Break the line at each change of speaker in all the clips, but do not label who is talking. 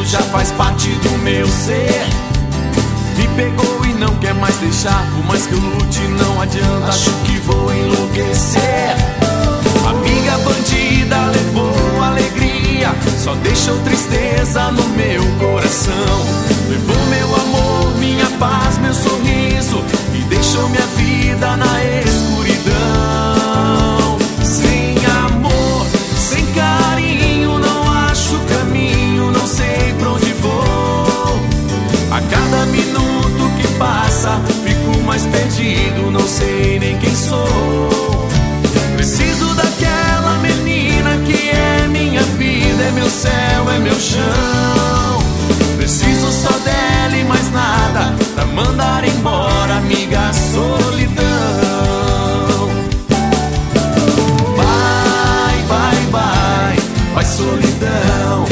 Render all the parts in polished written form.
já faz parte do meu ser. Me pegou e não quer mais deixar, por mais que eu lute não adianta, acho que vou enlouquecer. Amiga bandida levou alegria, só deixou tristeza no meu coração. Levou meu amor, minha paz, meu sorriso, e deixou minha vida na escuridão. Sem amor, sem carinho, não acho caminho, não sei pra onde vou. A cada minuto que passa, fico mais perdido, não sei nem quem sou. Preciso daquela menina que é minha vida, é meu céu, é meu chão. Preciso só dela e mais nada, pra mandar embora, amiga, solidão. Vai, vai, vai, vai, solidão.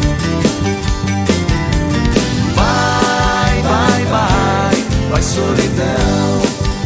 Vai, vai, vai, vai, solidão.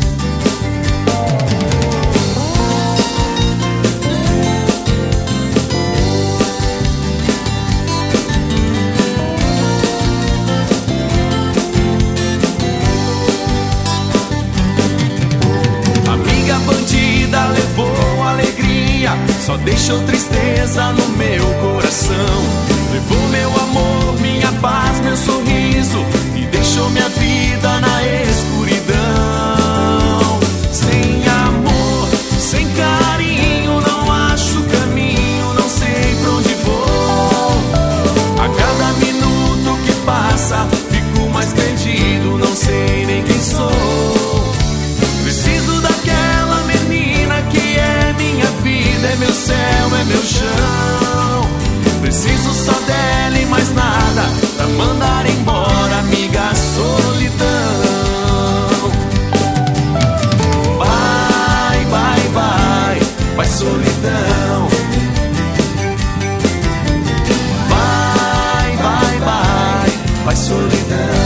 Levou alegria, só deixou tristeza no meu coração. Levou meu amor, minha paz, meu sorriso, e deixou minha vida na escuridão. Sem amor, sem carinho, não acho caminho, não sei pra onde vou. A cada minuto que passa, fico mais perdido, não sei nem quem sou. Preciso daquela menina que é minha vida, é meu céu, é meu chão. Preciso só dela e mais nada, pra mandar embora, amiga, solidão. Vai, vai, vai, vai, solidão. Vai, vai, vai, vai, solidão.